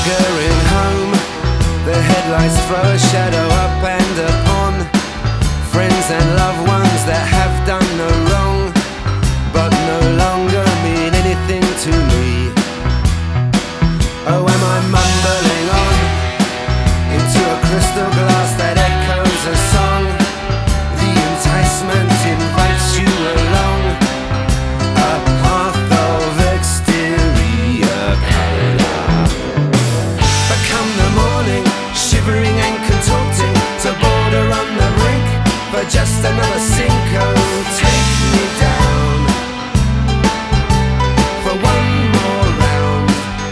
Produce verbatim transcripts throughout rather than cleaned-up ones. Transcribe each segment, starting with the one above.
staggering home, the headlights throw a shadow up and upon friends and loved ones that have done no wrong, but no longer mean anything to me. Oh, am I mumbling on into a crystal glass that echoes a song? The enticement invites you along a path of exterior colour. But come the morning, shivering and contorting, to border on the brink for just another Cinco. Take me down for one more round.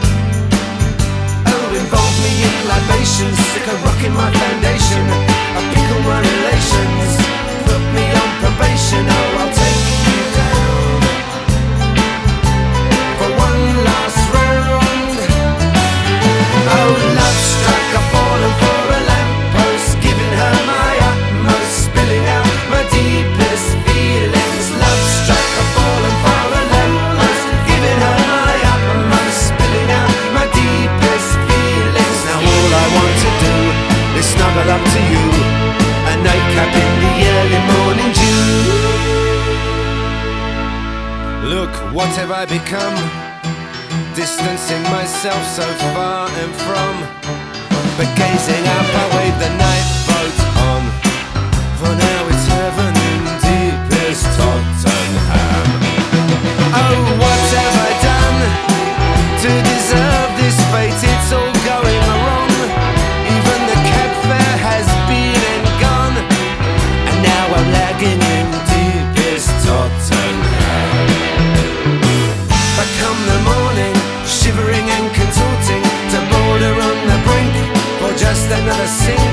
Oh, involve me in libations, stick a rock in my foundation, I pickle my relations, put me on probation. Oh, I'll take you down for one last round. Oh, love struck, I've fallen for a lamppost, giving her my utmost, spilling out my deepest feelings. Love struck, I've fallen for a lamppost, giving her my utmost, spilling out my deepest feelings. Now all I want to do is snuggle up to you, a nightcap in the early morning dew. Look, what have I become? Distancing myself so far and from, but gazing up I wave the night boat on. For now it's heaven in deepest Tottenham. Oh, what have I done to deserve this fate? It's all going wrong. Even the cab fare has been and gone, and now I'm lagging in deepest Tottenham. But come the morning, shivering and contorting, to border on the brink for just another sing.